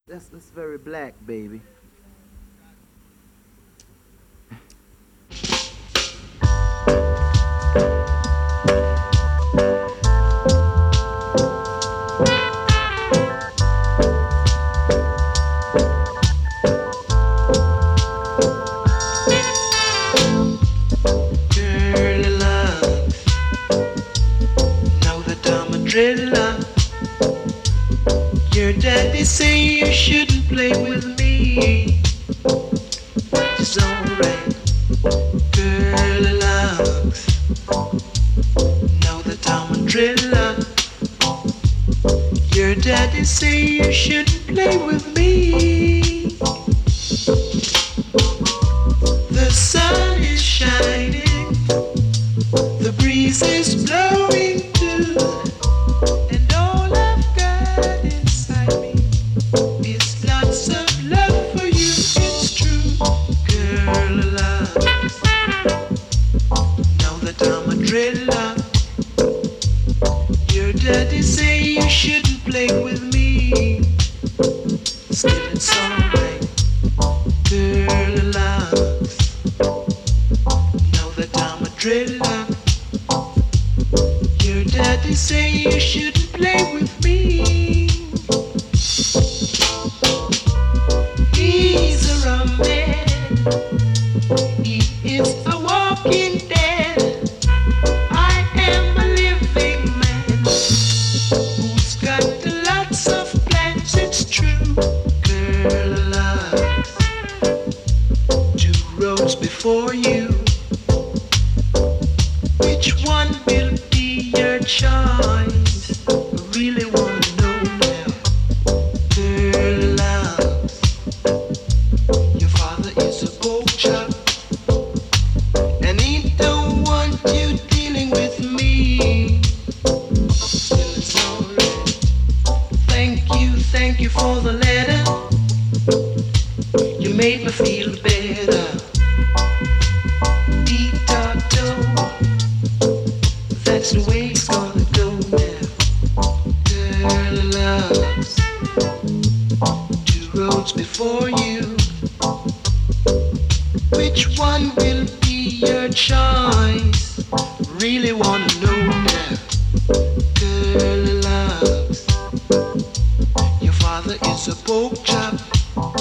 That's very black, baby. Girl, love, know that I'm a dreadlock. Your daddy say you shouldn't play with me. It's alright. Girl, love, know that I'm a dreadlock. Your daddy say you shouldn't play with me. The sun is shining, the breeze is blowing too, and all I've got inside me is lots of love for you. It's true, girl, love. Know that I'm a dreadlock. Your daddy say you shouldn't play with me. Still, it's alright, girl, love. Know that I'm a dreadlock. Your daddy say you shouldn't play with me. He's a rum man. He is a walking dead. I am a living man who's got lots of plans. It's true, girl, love. Two roads before you. Which one will be your choice? I really wanna know now. Girl, love, your father is a pork chop, and he don't want you dealing with me. Still, it's alright. Thank you for the letter. You made me feel better. That's the way it's gonna go now. Girl, love, two roads before you. Which one will be your choice? Really wanna know now. Girl, love, your father is a pork chop,